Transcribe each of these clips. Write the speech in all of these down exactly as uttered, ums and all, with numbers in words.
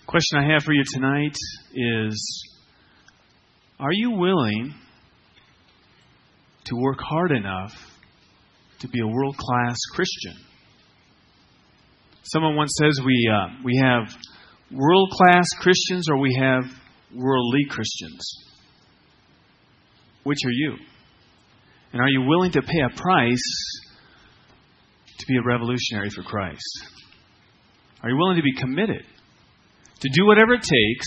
Question I have for you tonight is, are you willing to work hard enough to be a world-class Christian? Someone once says we uh, we have world-class Christians or we have worldly Christians. Which are you? And are you willing to pay a price to be a revolutionary for Christ? Are you willing to be committed to do whatever it takes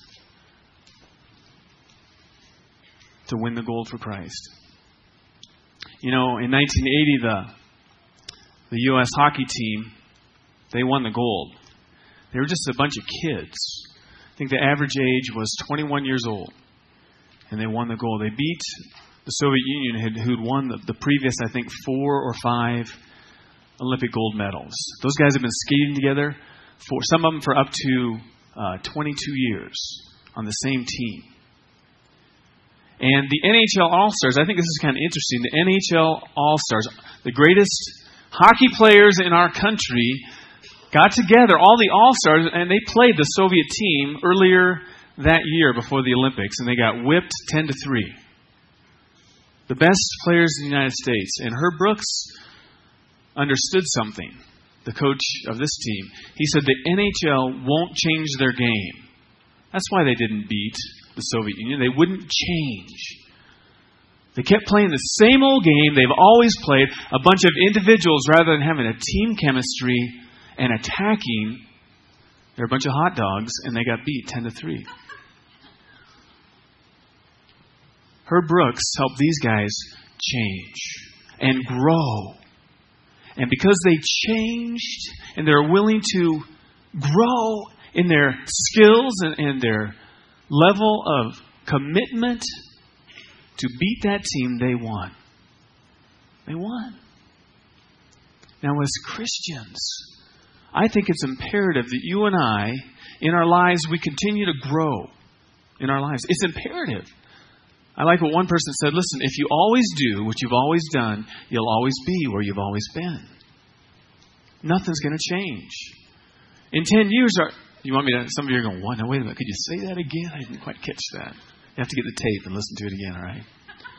to win the gold for Christ? You know, in nineteen eighty, the the U S hockey team, they won the gold. They were just a bunch of kids. I think the average age was twenty-one years old. And they won the gold. They beat the Soviet Union, who'd won the, the previous, I think, four or five Olympic gold medals. Those guys have been skating together, for some of them for up to uh, twenty-two years on the same team. And the N H L All-Stars, I think this is kind of interesting. The N H L All-Stars, the greatest hockey players in our country, got together, all the All-Stars, and they played the Soviet team earlier that year before the Olympics, and they got whipped ten to three. The best players in the United States. And Herb Brooks understood something, the coach of this team. He said the N H L won't change their game. That's why they didn't beat the Soviet Union. They wouldn't change. They kept playing the same old game they've always played, a bunch of individuals rather than having a team chemistry and attacking. They're a bunch of hot dogs, and they got beat ten to three. Herb Brooks helped these guys change and grow. And because they changed and they're willing to grow in their skills and, and their level of commitment to beat that team, they won. They won. Now, as Christians, I think it's imperative that you and I, in our lives, we continue to grow in our lives. It's imperative. I like what one person said, listen, if you always do what you've always done, you'll always be where you've always been. Nothing's going to change. In ten years, are, you want me to, some of you are going, what? Now, wait a minute, could you say that again? I didn't quite catch that. You have to get the tape and listen to it again, all right?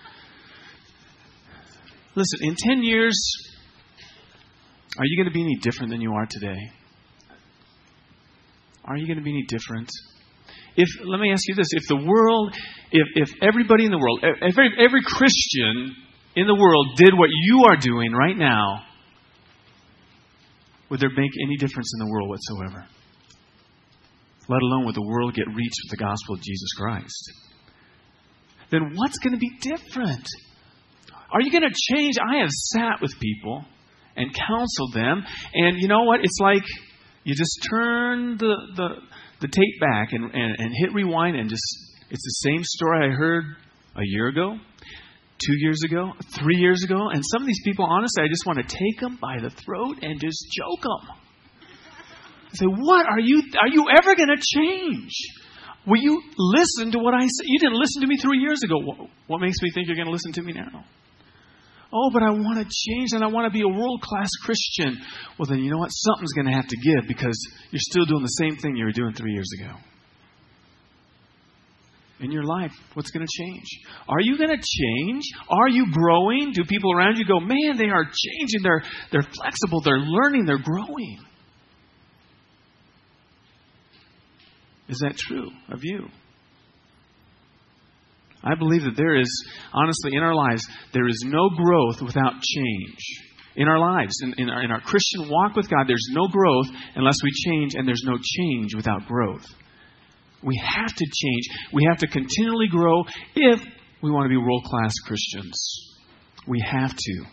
Listen, in ten years, are you going to be any different than you are today? Are you going to be any different? If let me ask you this: if the world, if if everybody in the world, every every Christian in the world did what you are doing right now, would there make any difference in the world whatsoever? Let alone would the world get reached with the gospel of Jesus Christ? Then what's going to be different? Are you going to change? I have sat with people and counseled them, and you know what? It's like you just turn the the, the tape back and, and, and hit rewind, and just it's the same story I heard a year ago, two years ago, three years ago. And some of these people, honestly, I just want to take them by the throat and just choke them. I say, what are you, are you ever going to change? Will you listen to what I said? You didn't listen to me three years ago. What, what makes me think you're going to listen to me now? Oh, but I want to change and I want to be a world-class Christian. Well, then you know what? Something's going to have to give because you're still doing the same thing you were doing three years ago. In your life, what's going to change? Are you going to change? Are you growing? Do people around you go, man, they are changing. They're, they're flexible. They're learning. They're growing. Is that true of you? I believe that there is, honestly, in our lives, there is no growth without change. In our lives, in, in, our, in our Christian walk with God, there's no growth unless we change, and there's no change without growth. We have to change. We have to continually grow if we want to be world-class Christians. We have to.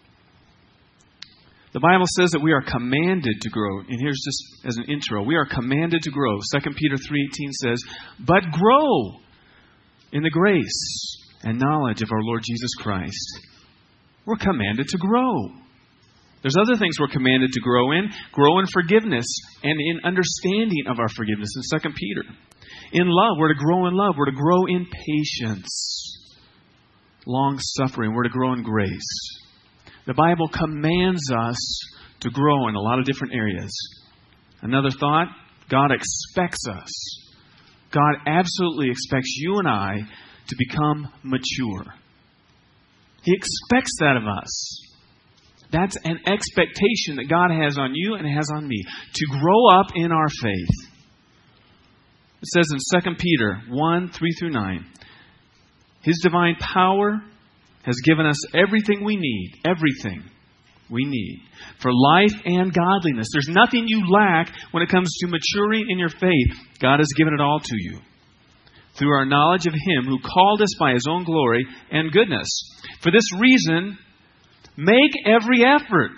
The Bible says that we are commanded to grow. And here's just as an intro. We are commanded to grow. Second Peter three eighteen says, but grow in the grace and knowledge of our Lord Jesus Christ. We're commanded to grow. There's other things we're commanded to grow in. Grow in forgiveness and in understanding of our forgiveness in Second Peter. In love, we're to grow in love. We're to grow in patience. Long suffering. We're to grow in grace. The Bible commands us to grow in a lot of different areas. Another thought, God expects us. God absolutely expects you and I to become mature. He expects that of us. That's an expectation that God has on you and has on me, to grow up in our faith. It says in Second Peter one, three through nine, His divine power has given us everything we need, everything we need for life and godliness. There's nothing you lack when it comes to maturing in your faith. God has given it all to you through our knowledge of Him who called us by His own glory and goodness. For this reason, make every effort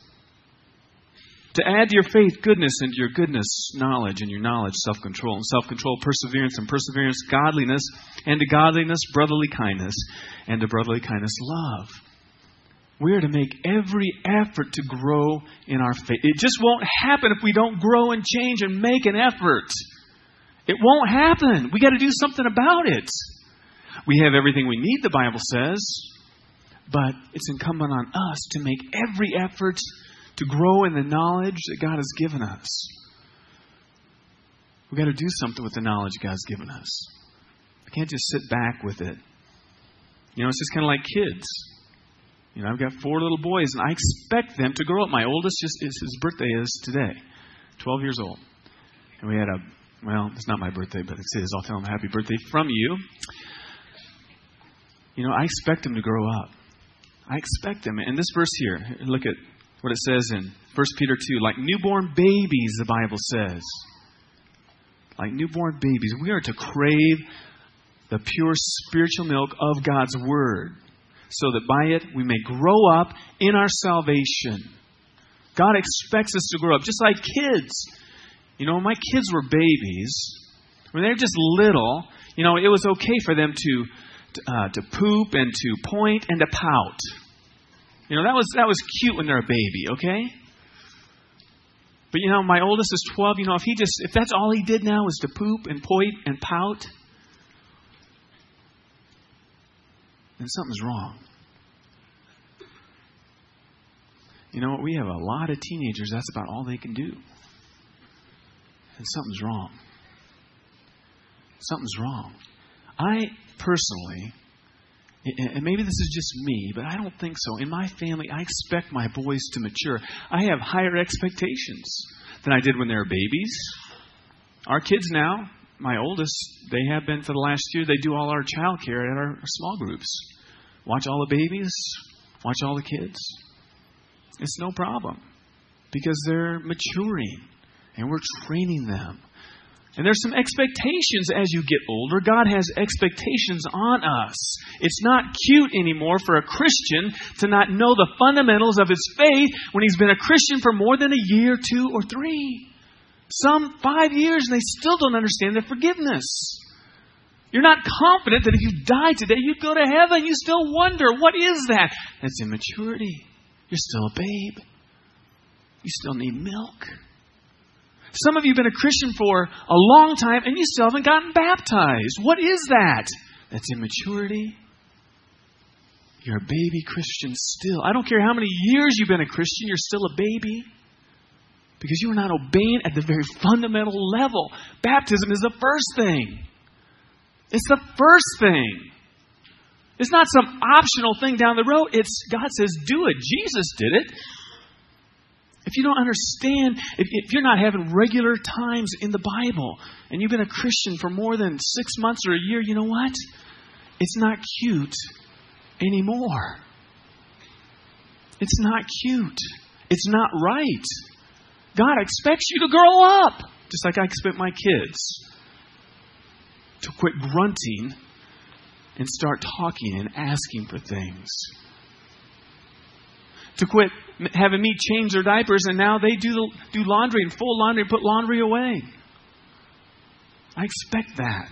to add to your faith goodness, and to your goodness knowledge, and your knowledge self-control, and self-control perseverance, and perseverance godliness, and to godliness brotherly kindness, and to brotherly kindness love. We are to make every effort to grow in our faith. It just won't happen if we don't grow and change and make an effort. It won't happen. We got to do something about it. We have everything we need, the Bible says. But it's incumbent on us to make every effort to grow in the knowledge that God has given us. We've got to do something with the knowledge God's given us. We can't just sit back with it. You know, it's just kind of like kids. You know, I've got four little boys, and I expect them to grow up. My oldest, just is, his birthday is today, twelve years old. And we had a, well, it's not my birthday, but it's his. I'll tell him happy birthday from you. You know, I expect him to grow up. I expect him. And this verse here, look at what it says in First Peter two. Like newborn babies, the Bible says. Like newborn babies, we are to crave the pure spiritual milk of God's Word, so that by it we may grow up in our salvation. God expects us to grow up, just like kids. You know, when my kids were babies, when they were just little, you know, it was okay for them to uh, to poop and to point and to pout. You know, that was that was cute when they're a baby, okay? But you know, my oldest is twelve. You know, if he just if that's all he did now was to poop and point and pout, then something's wrong. You know what? We have a lot of teenagers, that's about all they can do. And something's wrong. Something's wrong. I personally, and maybe this is just me, but I don't think so. In my family, I expect my boys to mature. I have higher expectations than I did when they were babies. Our kids now, my oldest, they have been for the last year, they do all our child care at our small groups. Watch all the babies, watch all the kids. It's no problem because they're maturing and we're training them. And there's some expectations as you get older. God has expectations on us. It's not cute anymore for a Christian to not know the fundamentals of his faith when he's been a Christian for more than a year, two, or three. Some five years and they still don't understand their forgiveness. You're not confident that if you died today, you'd go to heaven. You still wonder, what is that? That's immaturity. You're still a babe. You still need milk. Some of you have been a Christian for a long time and you still haven't gotten baptized. What is that? That's immaturity. You're a baby Christian still. I don't care how many years you've been a Christian, you're still a baby. Because you are not obeying at the very fundamental level. Baptism is the first thing. It's the first thing. It's not some optional thing down the road. It's God says, do it. Jesus did it. If you don't understand, if, if you're not having regular times in the Bible and you've been a Christian for more than six months or a year, you know what? It's not cute anymore. It's not cute. It's not right. God expects you to grow up, just like I expect my kids to quit grunting and start talking and asking for things. To quit having me change their diapers and now they do do laundry and fold laundry and put laundry away. I expect that.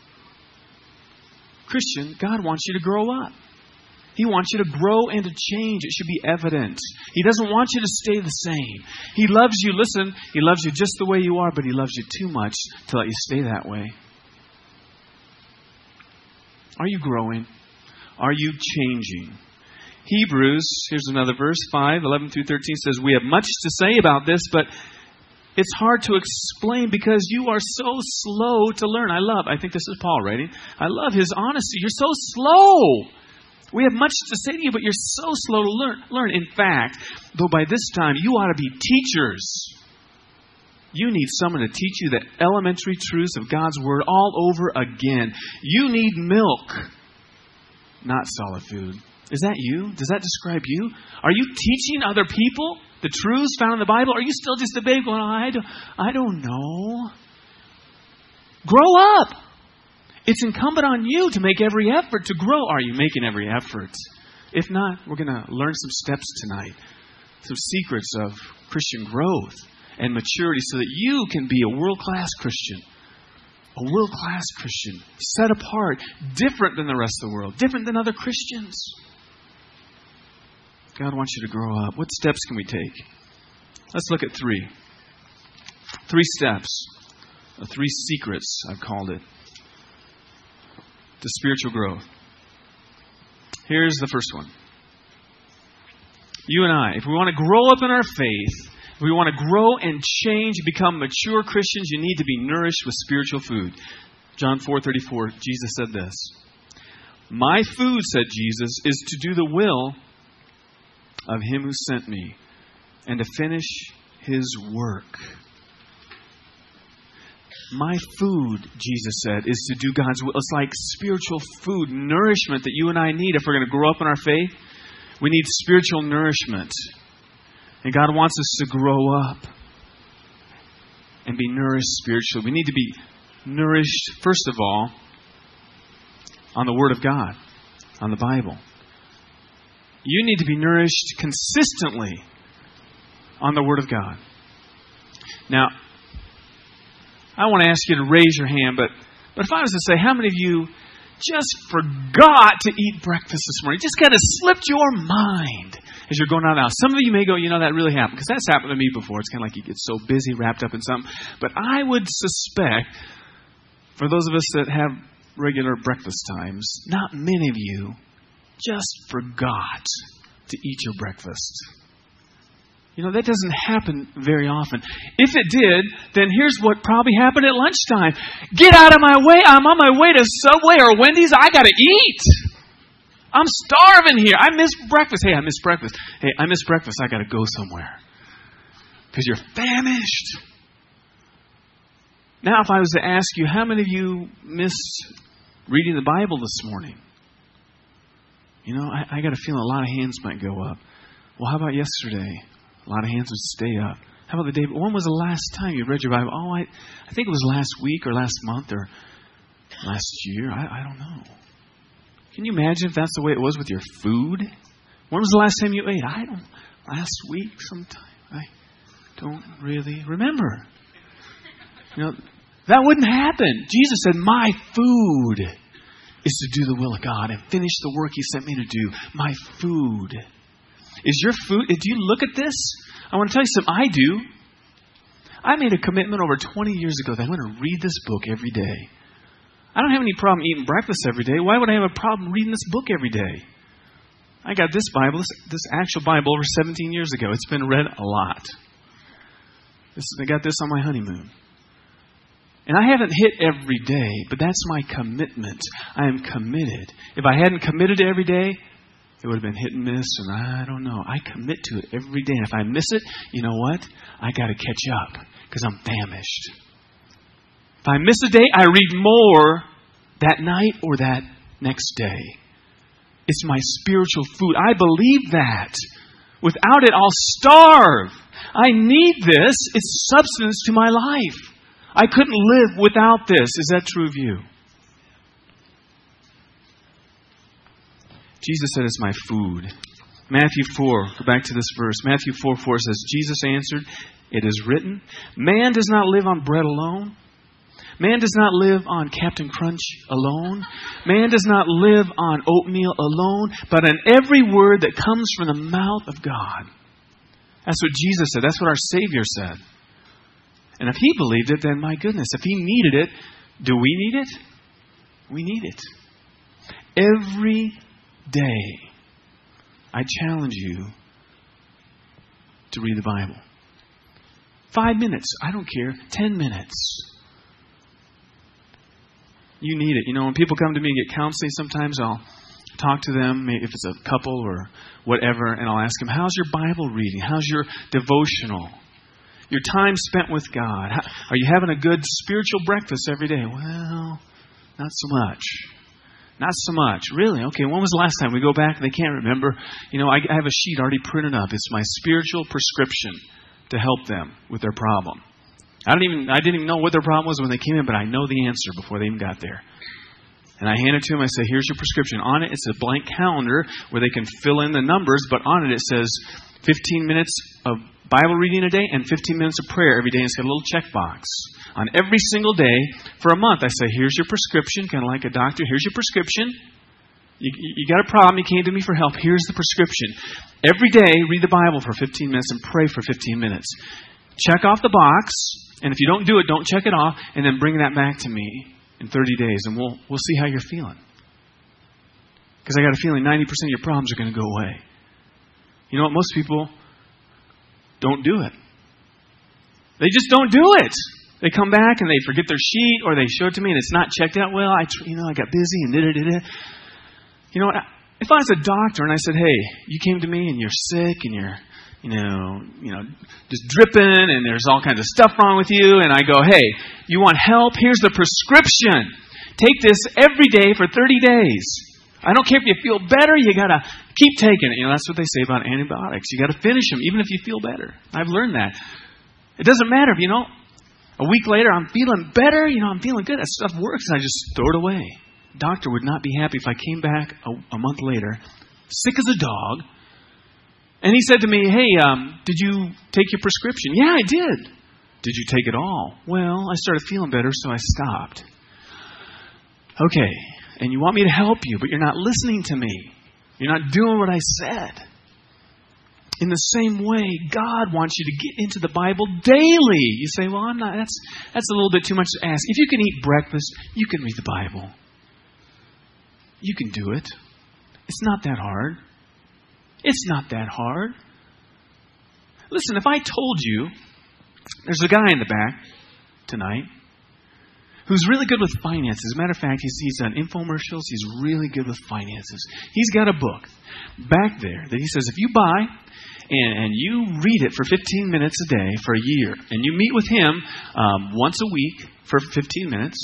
Christian, God wants you to grow up. He wants you to grow and to change. It should be evident. He doesn't want you to stay the same. He loves you. Listen, He loves you just the way you are, but He loves you too much to let you stay that way. Are you growing? Are you changing? Hebrews, here's another verse, five, eleven through thirteen says, we have much to say about this, but It's hard to explain because you are so slow to learn. I love, I think this is Paul writing. I love his honesty. You're so slow. We have much to say to you, but you're so slow to learn. learn. In fact, though by this time you ought to be teachers. You need someone to teach you the elementary truths of God's Word all over again. You need milk, not solid food. Is that you? Does that describe you? Are you teaching other people the truths found in the Bible? Or are you still just a babe going, oh, I, don't, I don't know? Grow up. It's incumbent on you to make every effort to grow. Are you making every effort? If not, we're going to learn some steps tonight. Some secrets of Christian growth and maturity so that you can be a world-class Christian. A world-class Christian. Set apart. Different than the rest of the world. Different than other Christians. God wants you to grow up. What steps can we take? Let's look at three. Three steps. Or three secrets, I've called it, to spiritual growth. Here's the first one. You and I, if we want to grow up in our faith, if we want to grow and change, become mature Christians, you need to be nourished with spiritual food. John four thirty-four, Jesus said this. My food, said Jesus, is to do the will of Him who sent me and to finish His work. My food, Jesus said, is to do God's will. It's like spiritual food, nourishment that you and I need if we're going to grow up in our faith. We need spiritual nourishment. And God wants us to grow up and be nourished spiritually. We need to be nourished, first of all, on the Word of God, on the Bible. You need to be nourished consistently on the Word of God. Now, I want to ask you to raise your hand, but, but if I was to say, how many of you just forgot to eat breakfast this morning? Just kind of slipped your mind as you're going out now. Some of you may go, you know, that really happened, because that's happened to me before. It's kind of like you get so busy, wrapped up in something. But I would suspect, for those of us that have regular breakfast times, not many of you just forgot to eat your breakfast. You know, that doesn't happen very often. If it did, then here's what probably happened at lunchtime. Get out of my way. I'm on my way to Subway or Wendy's. I got to eat. I'm starving here. I missed breakfast. Hey, I missed breakfast. Hey, I missed breakfast. I got to go somewhere. Because you're famished. Now, if I was to ask you, how many of you missed reading the Bible this morning? You know, I, I got a feeling a lot of hands might go up. Well, how about yesterday? A lot of hands would stay up. How about the day? When was the last time you read your Bible? Oh, I, I think it was last week or last month or last year. I, I don't know. Can you imagine if that's the way it was with your food? When was the last time you ate? I don't. Last week sometime. I don't really remember. You know, that wouldn't happen. Jesus said, my food is to do the will of God and finish the work He sent me to do. My food. Is your food, do you look at this? I want to tell you something. I do. I made a commitment over twenty years ago that I'm going to read this book every day. I don't have any problem eating breakfast every day. Why would I have a problem reading this book every day? I got this Bible, this, this actual Bible over seventeen years ago. It's been read a lot. This, I got this on my honeymoon. And I haven't hit every day, but that's my commitment. I am committed. If I hadn't committed to every day, it would have been hit and miss, and I don't know. I commit to it every day. And if I miss it, you know what? I got to catch up because I'm famished. If I miss a day, I read more that night or that next day. It's my spiritual food. I believe that. Without it, I'll starve. I need this. It's substance to my life. I couldn't live without this. Is that true of you? Jesus said, it's my food. Matthew four, go back to this verse. Matthew four four says, Jesus answered, it is written, man does not live on bread alone. Man does not live on Captain Crunch alone. Man does not live on oatmeal alone, but on every word that comes from the mouth of God. That's what Jesus said. That's what our Savior said. And if He believed it, then my goodness, if He needed it, do we need it? We need it. Every day, I challenge you to read the Bible. Five minutes. I don't care. Ten minutes. You need it. You know, when people come to me and get counseling, sometimes I'll talk to them, maybe if it's a couple or whatever, and I'll ask them, how's your Bible reading? How's your devotional? Your time spent with God? How, are you having a good spiritual breakfast every day? Well, not so much. Not so much. Really? Okay, when was the last time? We go back and they can't remember. You know, I, I have a sheet already printed up. It's my spiritual prescription to help them with their problem. I don't even I didn't even know what their problem was when they came in, but I know the answer before they even got there. And I hand it to them. I say, here's your prescription. On it, it's a blank calendar where they can fill in the numbers, but on it, it says fifteen minutes of Bible reading a day and fifteen minutes of prayer every day. And it's got a little checkbox. On every single day for a month, I say, here's your prescription, kind of like a doctor. Here's your prescription. You, you got a problem. You came to me for help. Here's the prescription. Every day, read the Bible for fifteen minutes and pray for fifteen minutes. Check off the box, and if you don't do it, don't check it off, and then bring that back to me in thirty days, and we'll we'll see how you're feeling. Because I got a feeling ninety percent of your problems are going to go away. You know what? Most people don't do it. They just don't do it. They come back and they forget their sheet, or they show it to me and it's not checked out well. I, you know, I got busy and did it, did it. You know what? If I was a doctor and I said, "Hey, you came to me and you're sick and you're, you know, you know, just dripping and there's all kinds of stuff wrong with you," and I go, "Hey, you want help? Here's the prescription. Take this every day for thirty days. I don't care if you feel better. You gotta keep taking it." You know, that's what they say about antibiotics. You got to finish them, even if you feel better. I've learned that. It doesn't matter if, you know, a week later I'm feeling better. You know, I'm feeling good. That stuff works, and I just throw it away. Doctor would not be happy if I came back a, a month later, sick as a dog, and he said to me, "Hey, um, did you take your prescription?" "Yeah, I did." "Did you take it all?" "Well, I started feeling better, so I stopped." "Okay, and you want me to help you, but you're not listening to me. You're not doing what I said." In the same way, God wants you to get into the Bible daily. You say, "Well, I'm not. That's that's a little bit too much to ask." If you can eat breakfast, you can read the Bible. You can do it. It's not that hard. It's not that hard. Listen, if I told you, there's a guy in the back tonight who's really good with finances. As a matter of fact, he's, he's done infomercials. He's really good with finances. He's got a book back there that he says, if you buy and, and you read it for fifteen minutes a day for a year, and you meet with him um, once a week for fifteen minutes,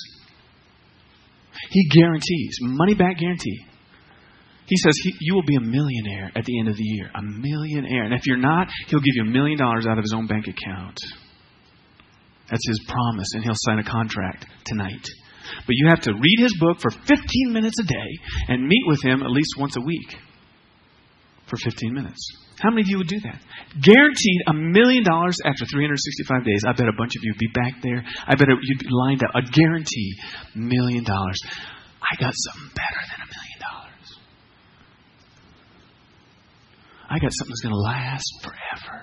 he guarantees, money back guarantee. He says he, you will be a millionaire at the end of the year. A millionaire. And if you're not, he'll give you a million dollars out of his own bank account. That's his promise, and he'll sign a contract tonight. But you have to read his book for fifteen minutes a day and meet with him at least once a week for fifteen minutes. How many of you would do that? Guaranteed a million dollars after three hundred sixty-five days. I bet a bunch of you would be back there. I bet you'd be lined up. A guarantee million dollars. I got something better than a million dollars. I got something that's going to last forever.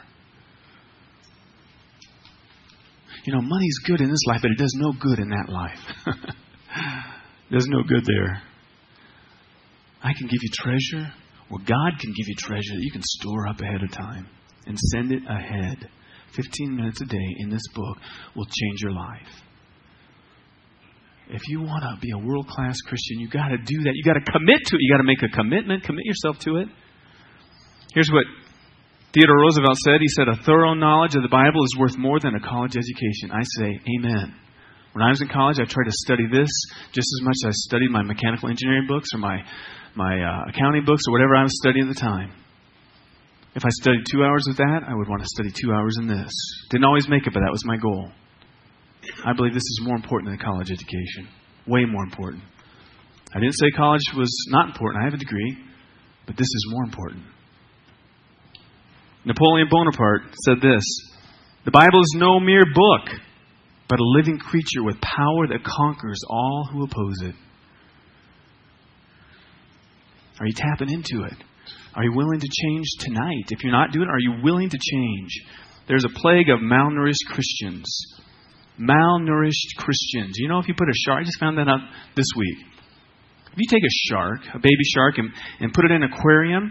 You know, money's good in this life, but it does no good in that life. It does no good there. I can give you treasure, or God can give you treasure that you can store up ahead of time and send it ahead. fifteen minutes a day in this book will change your life. If you want to be a world-class Christian, you got to do that. You got to commit to it. You got to make a commitment. Commit yourself to it. Here's what Theodore Roosevelt said. He said, "A thorough knowledge of the Bible is worth more than a college education." I say, amen. When I was in college, I tried to study this just as much as I studied my mechanical engineering books or my my uh, accounting books or whatever I was studying at the time. If I studied two hours of that, I would want to study two hours in this. Didn't always make it, but that was my goal. I believe this is more important than a college education. Way more important. I didn't say college was not important. I have a degree, but this is more important. Napoleon Bonaparte said this: "The Bible is no mere book, but a living creature with power that conquers all who oppose it." Are you tapping into it? Are you willing to change tonight? If you're not doing it, are you willing to change? There's a plague of malnourished Christians. Malnourished Christians. You know, if you put a shark, I just found that out this week. If you take a shark, a baby shark, and, and put it in an aquarium,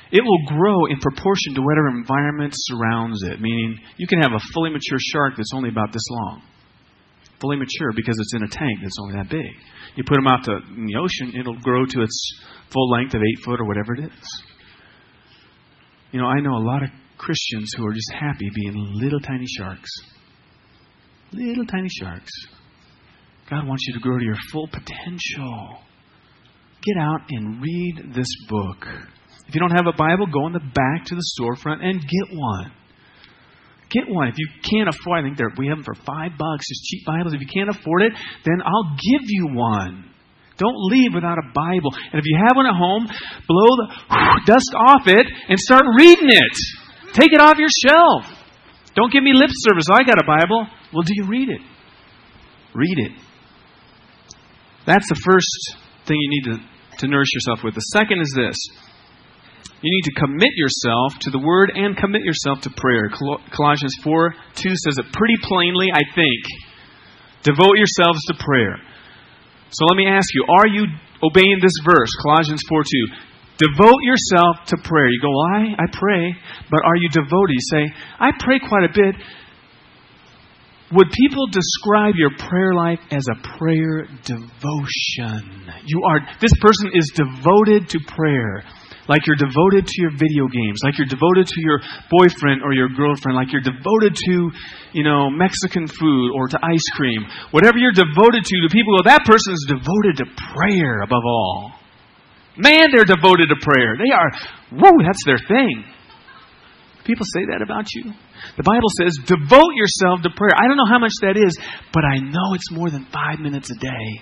It will grow in proportion to whatever environment surrounds it. Meaning, you can have a fully mature shark that's only about this long. Fully mature because it's in a tank that's only that big. You put them out to, in the ocean, it'll grow to its full length of eight foot or whatever it is. You know, I know a lot of Christians who are just happy being little tiny sharks. Little tiny sharks. God wants you to grow to your full potential. Get out and read this book. If you don't have a Bible, go in the back to the storefront and get one. Get one. If you can't afford, I think we have them for five bucks, just cheap Bibles. If you can't afford it, then I'll give you one. Don't leave without a Bible. And if you have one at home, blow the dust off it and start reading it. Take it off your shelf. Don't give me lip service. I got a Bible. Well, do you read it? Read it. That's the first thing you need to, to nourish yourself with. The second is this. You need to commit yourself to the Word and commit yourself to prayer. Colossians four two says it pretty plainly, I think. Devote yourselves to prayer. So let me ask you, are you obeying this verse, Colossians four two? Devote yourself to prayer. You go, well, I, I pray, but are you devoted? You say, I pray quite a bit. Would people describe your prayer life as a prayer devotion? You are. This person is devoted to prayer. Like you're devoted to your video games. Like you're devoted to your boyfriend or your girlfriend. Like you're devoted to, you know, Mexican food or to ice cream. Whatever you're devoted to, the people go, that person is devoted to prayer above all. Man, they're devoted to prayer. They are, whoa, that's their thing. People say that about you. The Bible says, devote yourself to prayer. I don't know how much that is, but I know it's more than five minutes a day.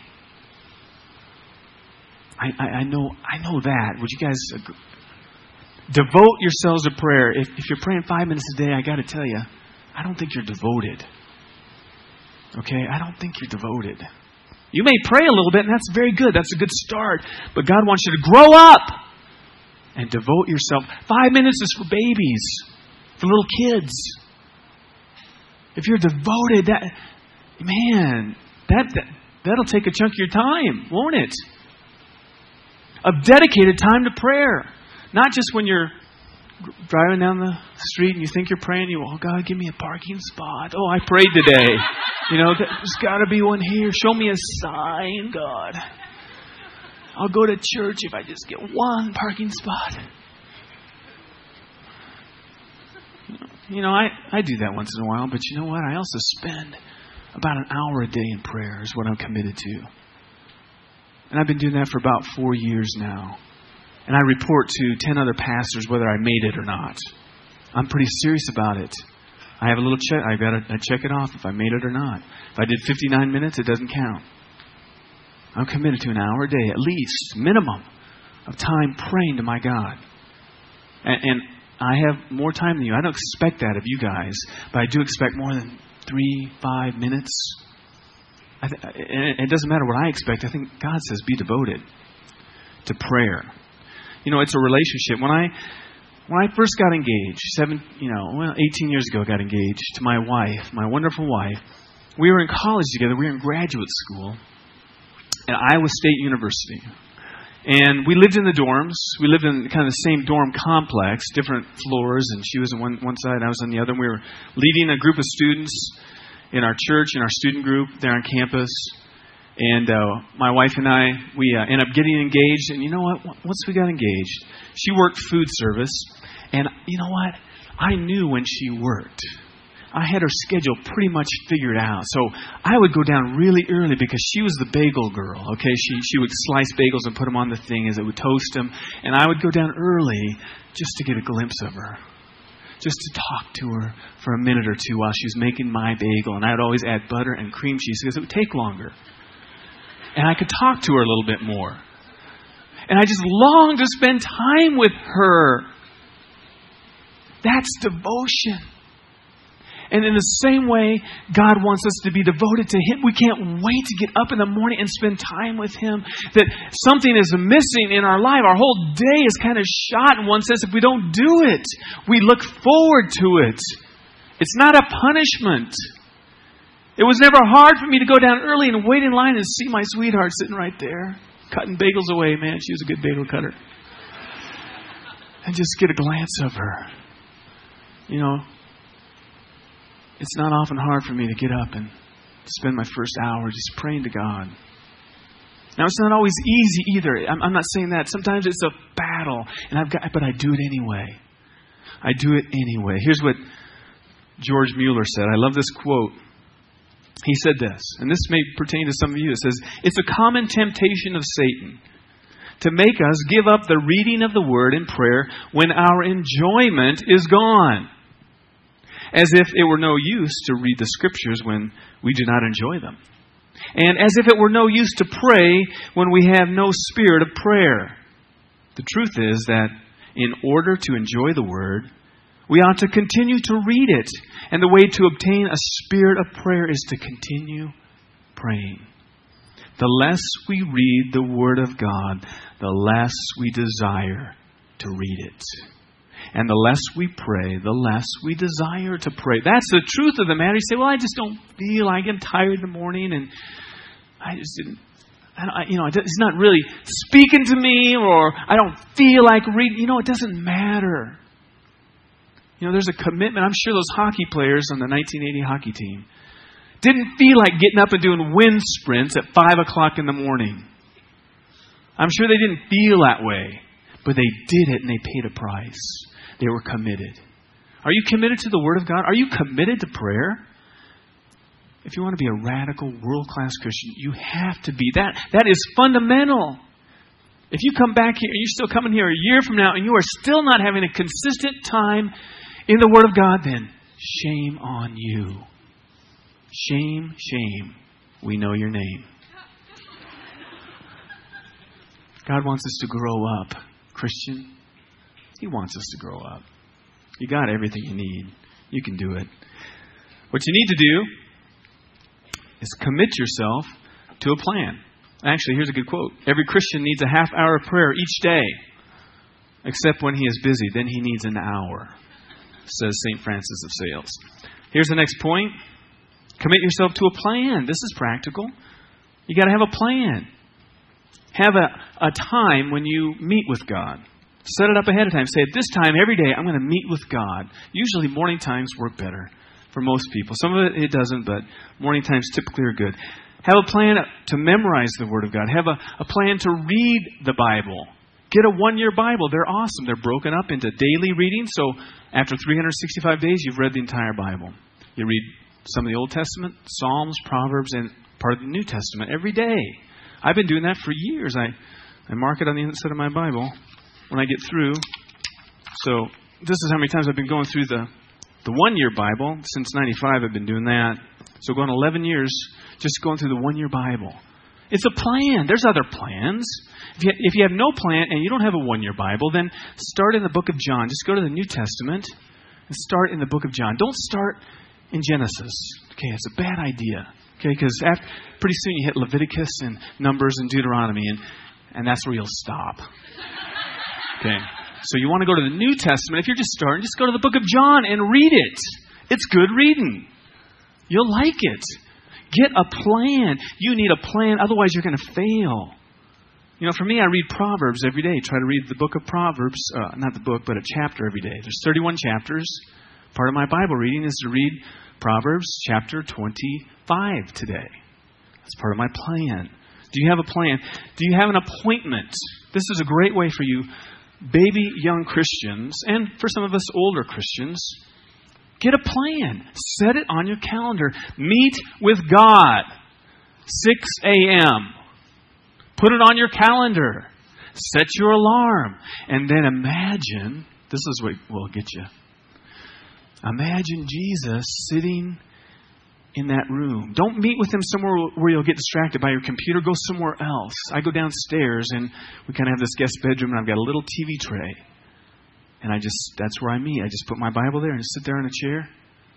I, I, I know I know that. Would you guys agree? Devote yourselves to prayer? If, if you're praying five minutes a day, I got to tell you, I don't think you're devoted. Okay? I don't think you're devoted. You may pray a little bit, and that's very good. That's a good start. But God wants you to grow up and devote yourself. Five minutes is for babies, for little kids. If you're devoted, that man, that, that that'll take a chunk of your time, won't it? Of dedicated time to prayer. Not just when you're driving down the street and you think you're praying, you, oh God, give me a parking spot. Oh, I prayed today. You know, there's got to be one here. Show me a sign, God. I'll go to church if I just get one parking spot. You know, I, I do that once in a while, but you know what? I also spend about an hour a day in prayer is what I'm committed to. And I've been doing that for about four years now. And I report to ten other pastors whether I made it or not. I'm pretty serious about it. I have a little check. I've got to I check it off if I made it or not. If I did fifty-nine minutes, it doesn't count. I'm committed to an hour a day, at least, minimum, of time praying to my God. And, and I have more time than you. I don't expect that of you guys, but I do expect more than three, five minutes. I th- it doesn't matter what I expect. I think God says be devoted to prayer. You know, it's a relationship. When I when I first got engaged, seven, you know, well, eighteen years ago, I got engaged to my wife, my wonderful wife. We were in college together. We were in graduate school at Iowa State University. And we lived in the dorms. We lived in kind of the same dorm complex, different floors. And she was on one, one side, I was on the other. And we were leading a group of students in our church, in our student group there on campus. And uh, my wife and I, we uh, ended up getting engaged. And you know what? Once we got engaged, she worked food service. And you know what? I knew when she worked. I had her schedule pretty much figured out. So I would go down really early because she was the bagel girl. Okay, she she would slice bagels and put them on the thing as it would toast them. And I would go down early just to get a glimpse of her. Just to talk to her for a minute or two while she was making my bagel. And I would always add butter and cream cheese because it would take longer. And I could talk to her a little bit more. And I just longed to spend time with her. That's devotion. And in the same way, God wants us to be devoted to Him. We can't wait to get up in the morning and spend time with Him. That something is missing in our life. Our whole day is kind of shot in one sense if we don't do it. We look forward to it. It's not a punishment. It was never hard for me to go down early and wait in line and see my sweetheart sitting right there, cutting bagels away. Man, she was a good bagel cutter. and just get a glance of her. You know, it's not often hard for me to get up and spend my first hour just praying to God. Now, it's not always easy either. I'm, I'm not saying that. Sometimes it's a battle, and I've got, but I do it anyway. I do it anyway. Here's what George Mueller said. I love this quote. He said this, and this may pertain to some of you. It says, "It's a common temptation of Satan to make us give up the reading of the Word in prayer when our enjoyment is gone, as if it were no use to read the Scriptures when we do not enjoy them. And as if it were no use to pray when we have no spirit of prayer. The truth is that in order to enjoy the Word, we ought to continue to read it. And the way to obtain a spirit of prayer is to continue praying. The less we read the Word of God, the less we desire to read it. And the less we pray, the less we desire to pray." That's the truth of the matter. You say, "Well, I just don't feel like I'm tired in the morning, and I just didn't, I don't, I, you know, it's not really speaking to me, or I don't feel like reading." You know, it doesn't matter. You know, there's a commitment. I'm sure those hockey players on the nineteen eighty hockey team didn't feel like getting up and doing wind sprints at five o'clock in the morning. I'm sure they didn't feel that way, but they did it, and they paid a price. They were committed. Are you committed to the Word of God? Are you committed to prayer? If you want to be a radical, world-class Christian, you have to be. That, that is fundamental. If you come back here, and you're still coming here a year from now, and you are still not having a consistent time in the Word of God, then shame on you. Shame, shame. We know your name. God wants us to grow up. Christian, He wants us to grow up. You got everything you need. You can do it. What you need to do is commit yourself to a plan. Actually, here's a good quote. "Every Christian needs a half hour of prayer each day, except when he is busy. Then he needs an hour," says Saint Francis of Sales. Here's the next point. Commit yourself to a plan. This is practical. You got to have a plan. Have a, a time when you meet with God. Set it up ahead of time. Say, at this time, every day, I'm going to meet with God. Usually morning times work better for most people. Some of it, it doesn't, but morning times typically are good. Have a plan to memorize the Word of God. Have a, a plan to read the Bible. Get a one-year Bible. They're awesome. They're broken up into daily reading. So after three hundred sixty-five days, you've read the entire Bible. You read some of the Old Testament, Psalms, Proverbs, and part of the New Testament every day. I've been doing that for years. I, I mark it on the inside of my Bible when I get through. So this is how many times I've been going through the, the one-year Bible. Since ninety-five, I've been doing that. So going eleven years, just going through the one-year Bible. It's a plan. There's other plans. If you, if you have no plan and you don't have a one-year Bible, then start in the book of John. Just go to the New Testament and start in the book of John. Don't start in Genesis. Okay, it's a bad idea. Okay, because pretty soon you hit Leviticus and Numbers and Deuteronomy, and, and that's where you'll stop. Okay, so you want to go to the New Testament. If you're just starting, just go to the book of John and read it. It's good reading. You'll like it. Get a plan. You need a plan, otherwise you're going to fail. You know, for me, I read Proverbs every day. Try to read the book of Proverbs, uh, not the book, but a chapter every day. There's thirty-one chapters. Part of my Bible reading is to read Proverbs chapter twenty-five today. That's part of my plan. Do you have a plan? Do you have an appointment? This is a great way for you baby young Christians, and for some of us older Christians, get a plan. Set it on your calendar. Meet with God. six a.m. Put it on your calendar. Set your alarm. And then imagine, this is what will get you. Imagine Jesus sitting in that room. Don't meet with Him somewhere where you'll get distracted by your computer. Go somewhere else. I go downstairs and we kind of have this guest bedroom and I've got a little T V tray. And I just, that's where I meet. I just put my Bible there and sit there in a chair.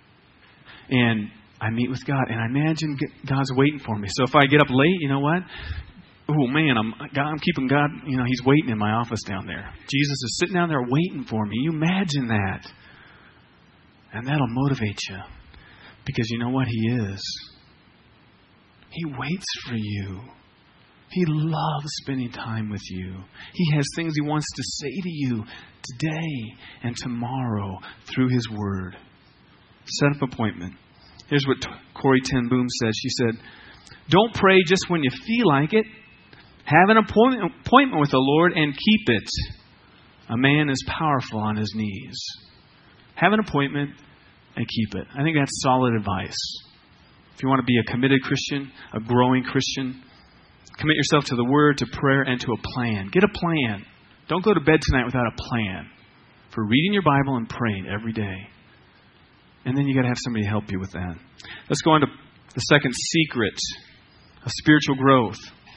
And I meet with God. And I imagine God's waiting for me. So if I get up late, you know what? Oh man, I'm God, I'm keeping God, you know, He's waiting in my office down there. Jesus is sitting down there waiting for me. You imagine that. And that'll motivate you. Because you know what He is? He waits for you. He loves spending time with you. He has things He wants to say to you today and tomorrow through His Word. Set up appointment. Here's what Corrie ten Boom said. She said, don't pray just when you feel like it. Have an appointment appointment with the Lord and keep it. A man is powerful on his knees. Have an appointment and keep it. I think that's solid advice. If you want to be a committed Christian, a growing Christian, commit yourself to the Word, to prayer, and to a plan. Get a plan. Don't go to bed tonight without a plan for reading your Bible and praying every day. And then you got to have somebody help you with that. Let's go on to the second secret of spiritual growth.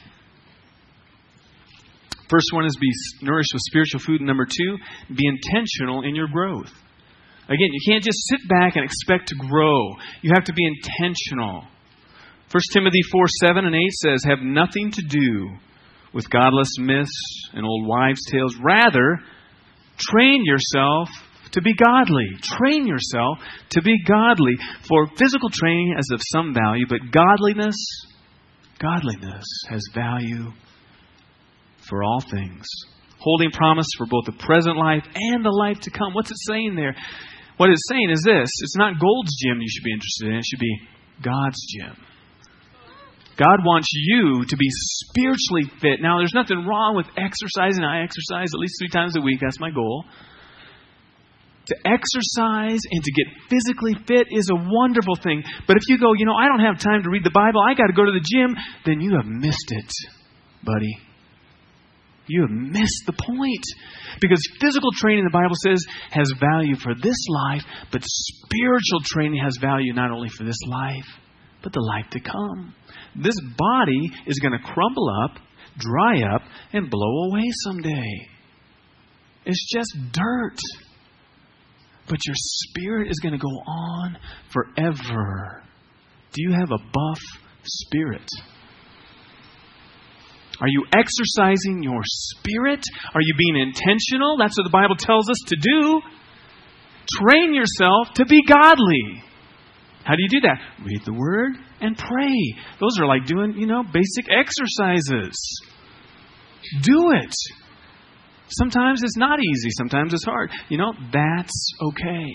First one is be nourished with spiritual food. And number two, be intentional in your growth. Again, you can't just sit back and expect to grow. You have to be intentional. First Timothy four, seven and eight says, have nothing to do with godless myths and old wives' tales. Rather, train yourself to be godly. Train yourself to be godly. For physical training is of some value, but godliness, godliness has value for all things. Holding promise for both the present life and the life to come. What's it saying there? What it's saying is this. It's not Gold's gym you should be interested in. It should be God's gym. God wants you to be spiritually fit. Now, there's nothing wrong with exercising. I exercise at least three times a week. That's my goal. To exercise and to get physically fit is a wonderful thing. But if you go, you know, I don't have time to read the Bible, I got to go to the gym, then you have missed it, buddy. You have missed the point. Because physical training, the Bible says, has value for this life, but spiritual training has value not only for this life, but the life to come. This body is going to crumble up, dry up, and blow away someday. It's just dirt. But your spirit is going to go on forever. Do you have a buff spirit? Are you exercising your spirit? Are you being intentional? That's what the Bible tells us to do. Train yourself to be godly. How do you do that? Read the Word and pray. Those are like doing, you know, basic exercises. Do it. Sometimes it's not easy. Sometimes it's hard. You know, that's okay.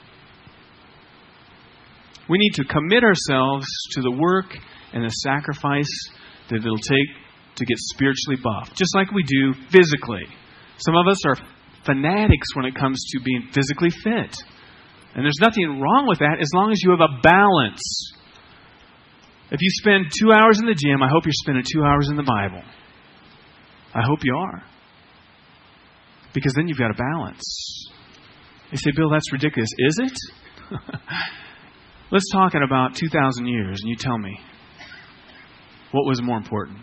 We need to commit ourselves to the work and the sacrifice that it'll take to get spiritually buff, just like we do physically. Some of us are fanatics when it comes to being physically fit. And there's nothing wrong with that as long as you have a balance. If you spend two hours in the gym, I hope you're spending two hours in the Bible. I hope you are. Because then you've got a balance. You say, Bill, that's ridiculous. Is it? Let's talk in about two thousand years and you tell me, what was more important?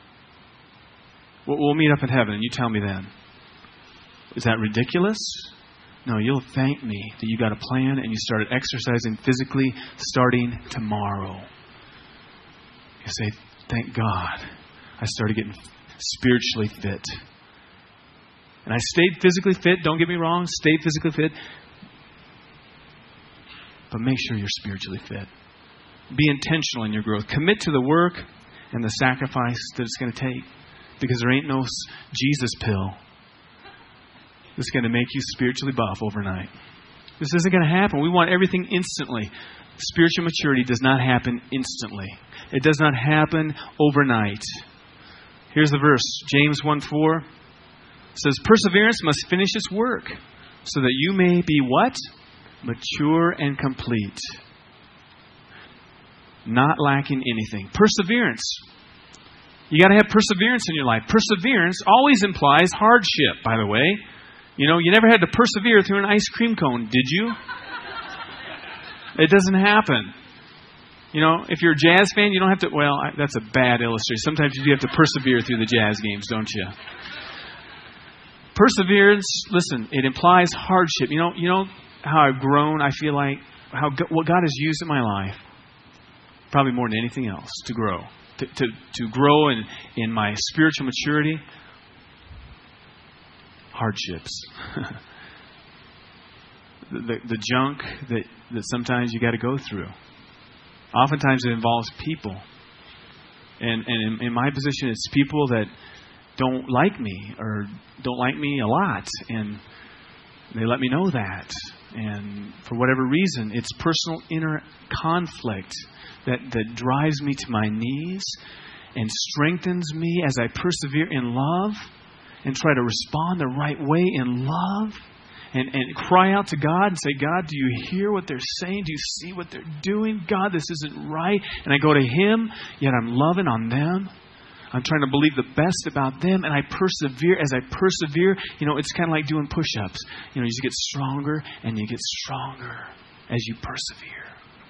We'll meet up in heaven and you tell me then. Is that ridiculous? No, you'll thank me that you got a plan and you started exercising physically starting tomorrow. You say, thank God I started getting spiritually fit. And I stayed physically fit, don't get me wrong, stayed physically fit. But make sure you're spiritually fit. Be intentional in your growth. Commit to the work and the sacrifice that it's going to take. Because there ain't no Jesus pill that's going to make you spiritually buff overnight. This isn't going to happen. We want everything instantly. Spiritual maturity does not happen instantly. It does not happen overnight. Here's the verse. James one four says, perseverance must finish its work so that you may be what? Mature and complete. Not lacking anything. Perseverance. You got to have perseverance in your life. Perseverance always implies hardship, by the way. You know, you never had to persevere through an ice cream cone, did you? It doesn't happen. You know, if you're a Jazz fan, you don't have to... Well, I, that's a bad illustration. Sometimes you do have to persevere through the Jazz games, don't you? Perseverance, listen, it implies hardship. You know, you know how I've grown, I feel like, how what God has used in my life, probably more than anything else, to grow. To, to, to grow in, in my spiritual maturity, hardships. the, the, the junk that, that sometimes you got to go through. Oftentimes it involves people. And, and in, in my position, it's people that don't like me or don't like me a lot. And they let me know that. And for whatever reason, it's personal inner conflict that, that drives me to my knees and strengthens me as I persevere in love and try to respond the right way in love and, and cry out to God and say, God, do you hear what they're saying? Do you see what they're doing? God, this isn't right. And I go to Him, yet I'm loving on them. I'm trying to believe the best about them, and I persevere. As I persevere, you know, it's kind of like doing push-ups. You know, you just get stronger and you get stronger as you persevere.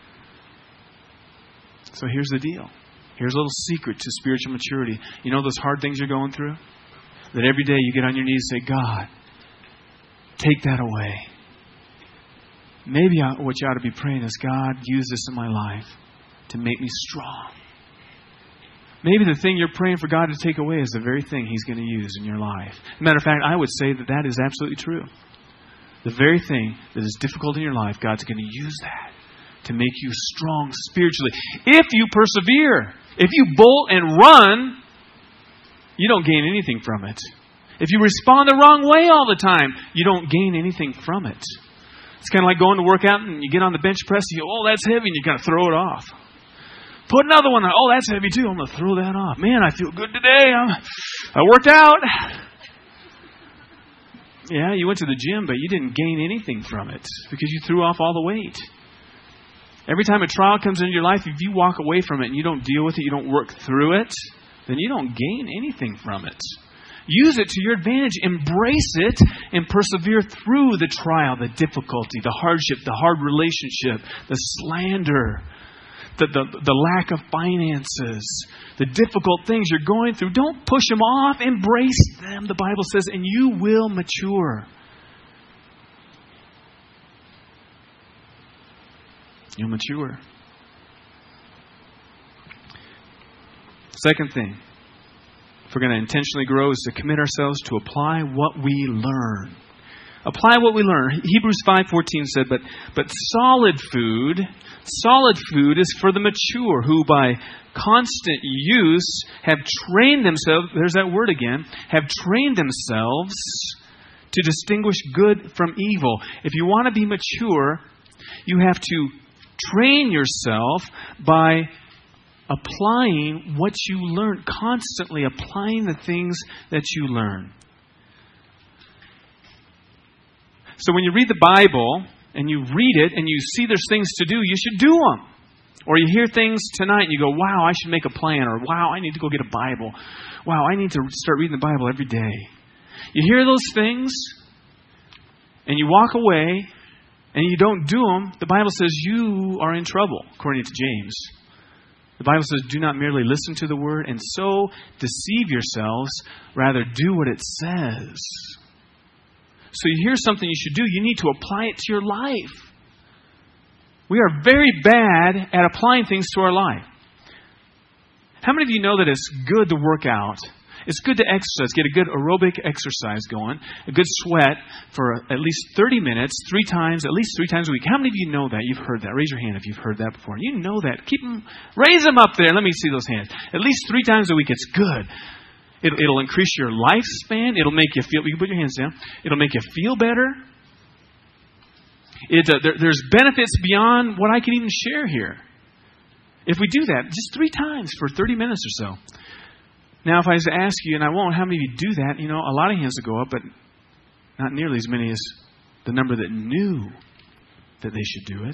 So here's the deal. Here's a little secret to spiritual maturity. You know those hard things you're going through? That every day you get on your knees and say, God, take that away. Maybe I, what you ought to be praying is, God, use this in my life to make me strong. Maybe the thing you're praying for God to take away is the very thing He's going to use in your life. As a matter of fact, I would say that that is absolutely true. The very thing that is difficult in your life, God's going to use that to make you strong spiritually. If you persevere, if you bolt and run, you don't gain anything from it. If you respond the wrong way all the time, you don't gain anything from it. It's kind of like going to work out and you get on the bench press, and you go, oh, that's heavy, and you kind of throw it off. Put another one on. Oh, that's heavy too. I'm going to throw that off. Man, I feel good today. I'm, I worked out. Yeah, you went to the gym, but you didn't gain anything from it because you threw off all the weight. Every time a trial comes into your life, if you walk away from it and you don't deal with it, you don't work through it, then you don't gain anything from it. Use it to your advantage. Embrace it and persevere through the trial, the difficulty, the hardship, the hard relationship, the slander, The, the, the lack of finances, the difficult things you're going through. Don't push them off. Embrace them, the Bible says, and you will mature. You'll mature. Second thing, if we're going to intentionally grow, is to commit ourselves to apply what we learn. Apply what we learn. Hebrews five fourteen said, but, but solid food... Solid food is for the mature, who by constant use have trained themselves, there's that word again, have trained themselves to distinguish good from evil. If you want to be mature, you have to train yourself by applying what you learn, constantly applying the things that you learn. So when you read the Bible, and you read it, and you see there's things to do, you should do them. Or you hear things tonight, and you go, wow, I should make a plan. Or, wow, I need to go get a Bible. Wow, I need to start reading the Bible every day. You hear those things, and you walk away, and you don't do them. The Bible says you are in trouble, according to James. The Bible says, do not merely listen to the word, and so deceive yourselves. Rather, do what it says. So you hear something you should do, you need to apply it to your life. We are very bad at applying things to our life. How many of you know that it's good to work out? It's good to exercise, get a good aerobic exercise going, a good sweat for at least thirty minutes, three times, at least three times a week. How many of you know that? You've heard that. Raise your hand if you've heard that before. You know that. Keep them, raise them up there. Let me see those hands. At least three times a week. It's good. It, it'll increase your lifespan. It'll make you feel, you can put your hands down. It'll make you feel better. It, uh, there, there's benefits beyond what I can even share here. If we do that, just three times for thirty minutes or so. Now, if I was to ask you, and I won't, how many of you do that? You know, a lot of hands will go up, but not nearly as many as the number that knew that they should do it.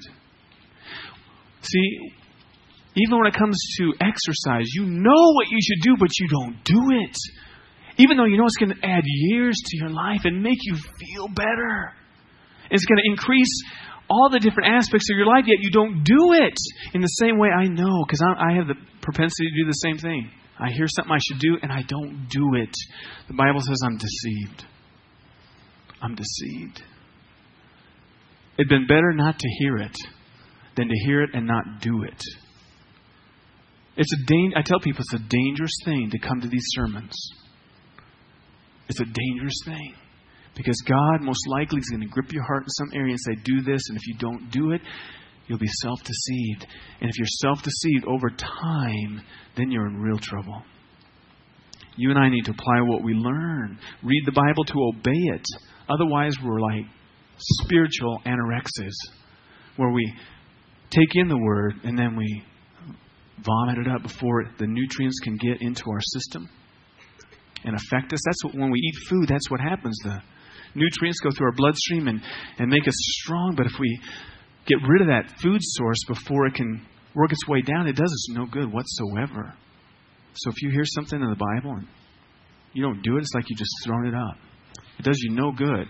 See, even when it comes to exercise, you know what you should do, but you don't do it. Even though you know it's going to add years to your life and make you feel better. It's going to increase all the different aspects of your life, yet you don't do it. In the same way, I know, because I have the propensity to do the same thing. I hear something I should do, and I don't do it. The Bible says I'm deceived. I'm deceived. It'd been better not to hear it than to hear it and not do it. It's a dang- I tell people it's a dangerous thing to come to these sermons. It's a dangerous thing. Because God most likely is going to grip your heart in some area and say, do this, and if you don't do it, you'll be self-deceived. And if you're self-deceived over time, then you're in real trouble. You and I need to apply what we learn. Read the Bible to obey it. Otherwise, we're like spiritual anorexes, where we take in the Word and then we vomit it up before the nutrients can get into our system and affect us. That's what, when we eat food, that's what happens. The nutrients go through our bloodstream and, and make us strong. But if we get rid of that food source before it can work its way down, it does us no good whatsoever. So if you hear something in the Bible and you don't do it, it's like you just thrown it up. It does you no good.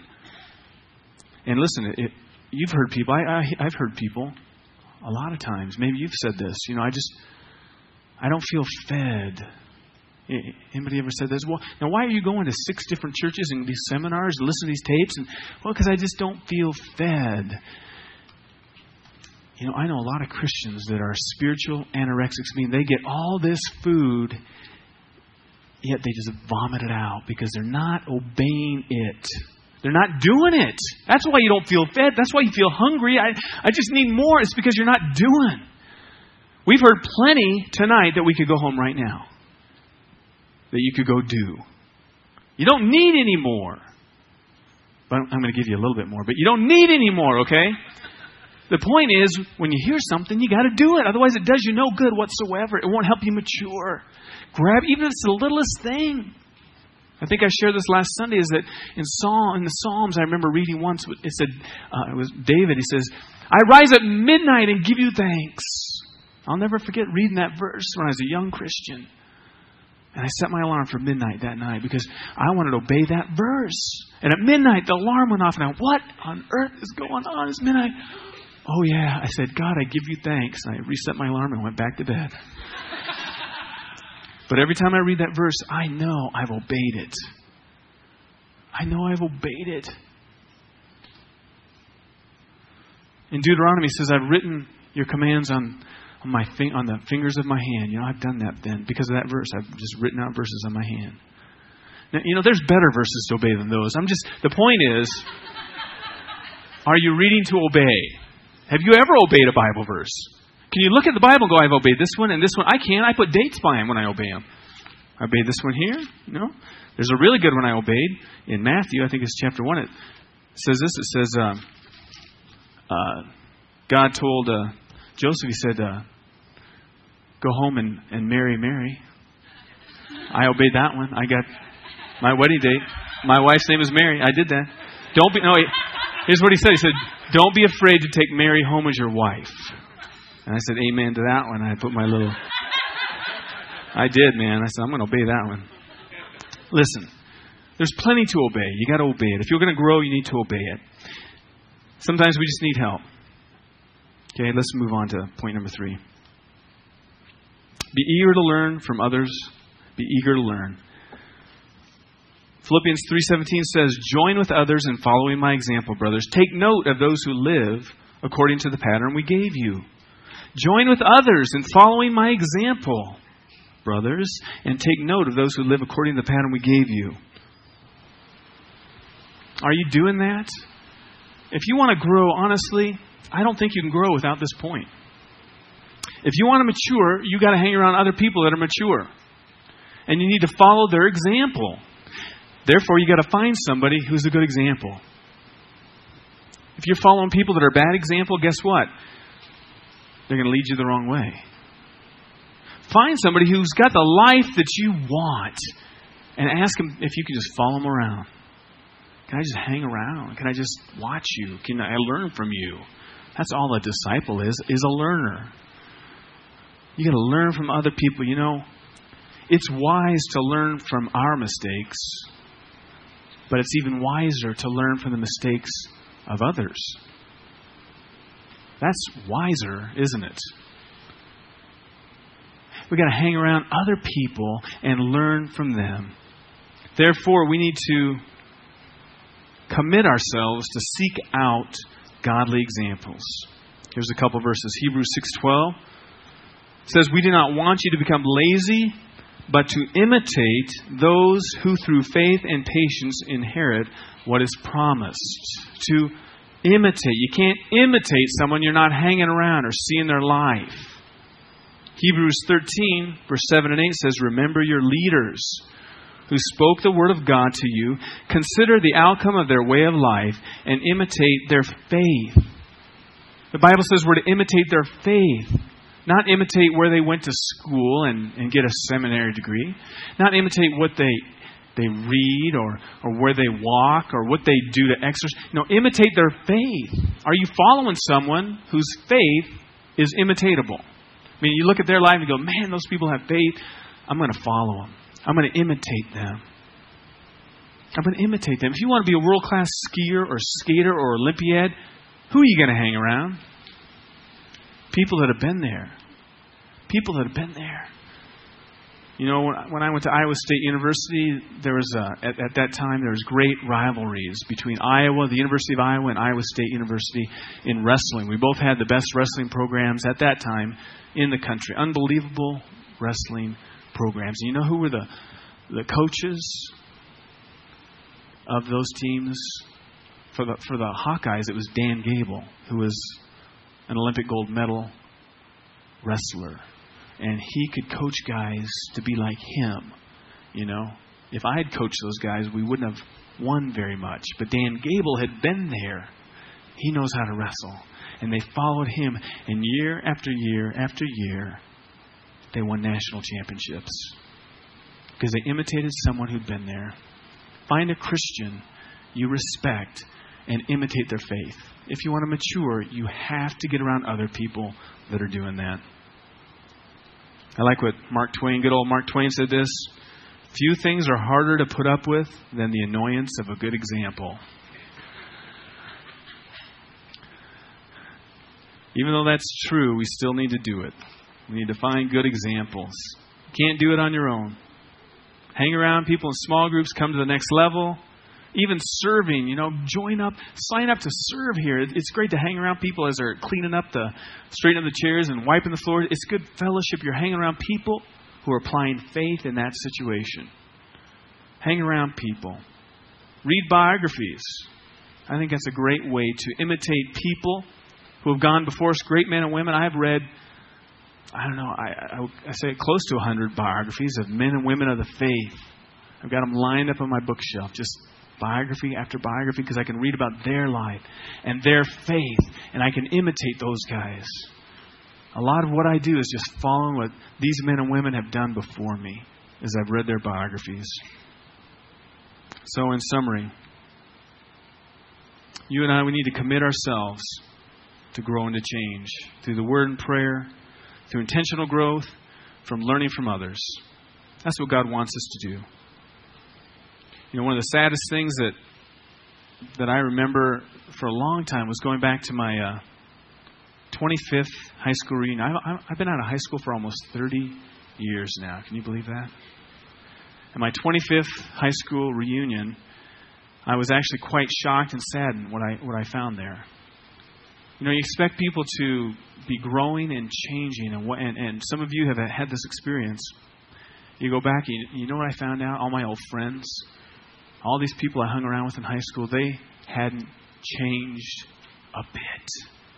And listen, it, you've heard people, I, I, I've heard people a lot of times, maybe you've said this, you know, I just, I don't feel fed. Anybody ever said this? Well, now why are you going to six different churches and these seminars and listen to these tapes? And well, because I just don't feel fed. You know, I know a lot of Christians that are spiritual anorexics, meaning they get all this food, yet they just vomit it out because they're not obeying it. They're not doing it. That's why you don't feel fed. That's why you feel hungry. I, I just need more. It's because you're not doing. We've heard plenty tonight that we could go home right now, that you could go do. You don't need any more. But I'm going to give you a little bit more. But you don't need any more, okay? The point is, when you hear something, you got to do it. Otherwise, it does you no good whatsoever. It won't help you mature. Grab, even if it's the littlest thing. I think I shared this last Sunday, is that in Psalm, in the Psalms, I remember reading once, it said, uh, it was David, he says, I rise at midnight and give you thanks. I'll never forget reading that verse when I was a young Christian. And I set my alarm for midnight that night because I wanted to obey that verse. And at midnight, the alarm went off, and I went, what on earth is going on? It's midnight. Oh yeah, I said, God, I give you thanks. And I reset my alarm and went back to bed. But every time I read that verse, I know I've obeyed it. I know I've obeyed it. In Deuteronomy, it says, I've written your commands on, on my fing- on the fingers of my hand. You know, I've done that then. Because of that verse, I've just written out verses on my hand. Now, you know, there's better verses to obey than those. I'm just, the point is, are you reading to obey? Have you ever obeyed a Bible verse? Can you look at the Bible and go, I've obeyed this one and this one? I can. I put dates by them when I obey them. I obeyed this one here. No. There's a really good one I obeyed in Matthew. I think it's chapter one. It says this. It says, uh, uh, God told uh, Joseph, he said, uh, go home and, and marry Mary. I obeyed that one. I got my wedding date. My wife's name is Mary. I did that. Don't be, no, here's what he said. He said, don't be afraid to take Mary home as your wife. And I said, amen to that one. I put my little... I did, man. I said, I'm going to obey that one. Listen, there's plenty to obey. You got to obey it. If you're going to grow, you need to obey it. Sometimes we just need help. Okay, let's move on to point number three. Be eager to learn from others. Be eager to learn. Philippians three seventeen says, join with others in following my example, brothers. Take note of those who live according to the pattern we gave you. Join with others in following my example, brothers, and take note of those who live according to the pattern we gave you. Are you doing that? If you want to grow, honestly, I don't think you can grow without this point. If you want to mature, you got to hang around other people that are mature. And you need to follow their example. Therefore, you got to find somebody who's a good example. If you're following people that are a bad example, guess what? They're going to lead you the wrong way. Find somebody who's got the life that you want and ask them if you can just follow them around. Can I just hang around? Can I just watch you? Can I learn from you? That's all a disciple is, is a learner. You got to learn from other people. You know, it's wise to learn from our mistakes, but it's even wiser to learn from the mistakes of others. That's wiser, isn't it? We've got to hang around other people and learn from them. Therefore, we need to commit ourselves to seek out godly examples. Here's a couple verses. Hebrews six twelve says, we do not want you to become lazy, but to imitate those who through faith and patience inherit what is promised. To Imitate. You can't imitate someone you're not hanging around or seeing their life. Hebrews thirteen, verse seven and eight says, remember your leaders who spoke the word of God to you. Consider the outcome of their way of life and imitate their faith. The Bible says we're to imitate their faith. Not imitate where they went to school and, and get a seminary degree. Not imitate what they they read or, or where they walk or what they do to exercise. No, imitate their faith. Are you following someone whose faith is imitatable? I mean, you look at their life and go, man, those people have faith. I'm going to follow them. I'm going to imitate them. I'm going to imitate them. If you want to be a world-class skier or skater or Olympiad, who are you going to hang around? People that have been there. People that have been there. You know, when, when I went to Iowa State University, there was a, at, at that time there was great rivalries between Iowa, the University of Iowa, and Iowa State University in wrestling. We both had the best wrestling programs at that time in the country. Unbelievable wrestling programs. And you know who were the the coaches of those teams? For the for the Hawkeyes, it was Dan Gable, who was an Olympic gold medal wrestler. And he could coach guys to be like him. You know, if I had coached those guys, we wouldn't have won very much. But Dan Gable had been there. He knows how to wrestle. And they followed him. And year after year after year, they won national championships. Because they imitated someone who'd been there. Find a Christian you respect and imitate their faith. If you want to mature, you have to get around other people that are doing that. I like what Mark Twain, good old Mark Twain said this. Few things are harder to put up with than the annoyance of a good example. Even though that's true, we still need to do it. We need to find good examples. You can't do it on your own. Hang around people in small groups, come to the next level. Even serving, you know, join up, sign up to serve here. It's great to hang around people as they're cleaning up the, straightening up the chairs and wiping the floors. It's good fellowship. You're hanging around people who are applying faith in that situation. Hang around people. Read biographies. I think that's a great way to imitate people who have gone before us, great men and women. I have read, I don't know, I, I, I say close to one hundred biographies of men and women of the faith. I've got them lined up on my bookshelf, just biography after biography, because I can read about their life and their faith, and I can imitate those guys. A lot of what I do is just following what these men and women have done before me as I've read their biographies. So in summary, you and I, we need to commit ourselves to grow and to change through the Word and prayer, through intentional growth, from learning from others. That's what God wants us to do. You know, one of the saddest things that that I remember for a long time was going back to my uh, twenty-fifth high school reunion. I've, I've been out of high school for almost thirty years now. Can you believe that? At my twenty-fifth high school reunion, I was actually quite shocked and saddened what I what I found there. You know, you expect people to be growing and changing, and what, and, and some of you have had this experience. You go back, and you know what I found out? All my old friends, all these people I hung around with in high school, they hadn't changed a bit.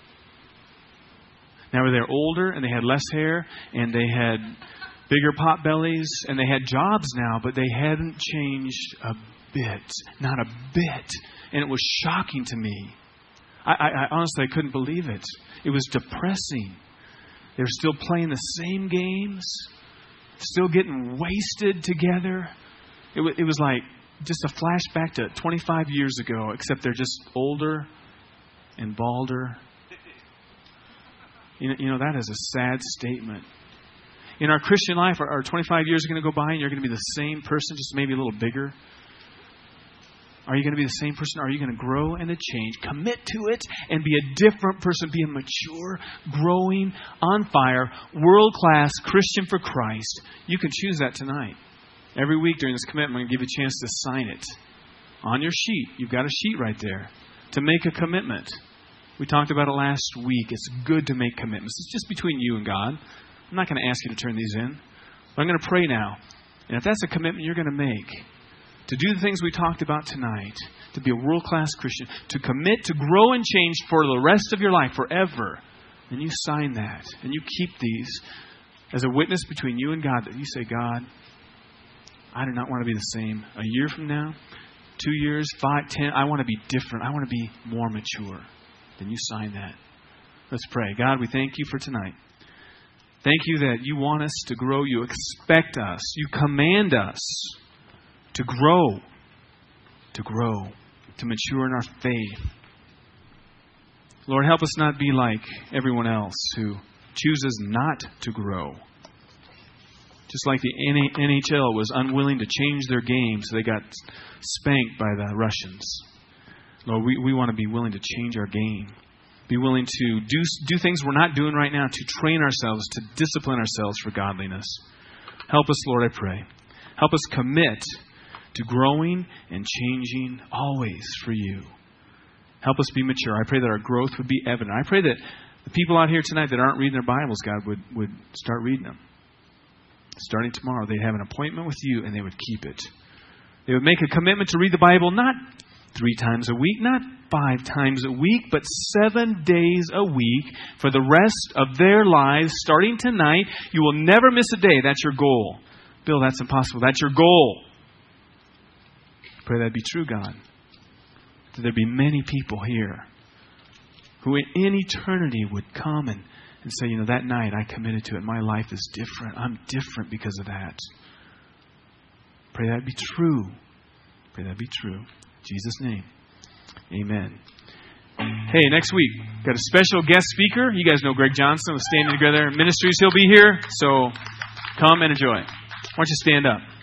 Now, they're older, and they had less hair, and they had bigger pot bellies, and they had jobs now, but they hadn't changed a bit. Not a bit. And it was shocking to me. I, I, I honestly I couldn't believe it. It was depressing. They were still playing the same games, still getting wasted together. It, w- it was like just a flashback to twenty-five years ago, except they're just older and balder. You know, you know that is a sad statement. In our Christian life, our, our twenty-five years are going to go by and you're going to be the same person, just maybe a little bigger. Are you going to be the same person? Are you going to grow and to change? Commit to it and be a different person. Be a mature, growing, on fire, world-class Christian for Christ. You can choose that tonight. Every week during this commitment, I'm going to give you a chance to sign it. On your sheet, you've got a sheet right there to make a commitment. We talked about it last week. It's good to make commitments. It's just between you and God. I'm not going to ask you to turn these in. But I'm going to pray now. And if that's a commitment you're going to make, to do the things we talked about tonight, to be a world-class Christian, to commit to grow and change for the rest of your life, forever, and you sign that, and you keep these as a witness between you and God, that you say, God, I do not want to be the same a year from now, two years, five, ten. I want to be different. I want to be more mature. Then you sign that. Let's pray. God, we thank you for tonight. Thank you that you want us to grow. You expect us. You command us to grow, to grow, to mature in our faith. Lord, help us not be like everyone else who chooses not to grow. Just like the N H L was unwilling to change their game, so they got spanked by the Russians. Lord, we, we want to be willing to change our game. Be willing to do, do things we're not doing right now, to train ourselves, to discipline ourselves for godliness. Help us, Lord, I pray. Help us commit to growing and changing always for you. Help us be mature. I pray that our growth would be evident. I pray that the people out here tonight that aren't reading their Bibles, God, would, would start reading them. Starting tomorrow, they'd have an appointment with you and they would keep it. They would make a commitment to read the Bible not three times a week, not five times a week, but seven days a week for the rest of their lives. Starting tonight, you will never miss a day. That's your goal. Bill, that's impossible. That's your goal. Pray that be true, God. That there be many people here who in eternity would come and, and say, you know, that night I committed to it. My life is different. I'm different because of that. Pray that be true. Pray that be true. In Jesus' name. Amen. Hey, next week, got a special guest speaker. You guys know Greg Johnson with Standing Together Ministries. He'll be here, so come and enjoy. Why don't you stand up?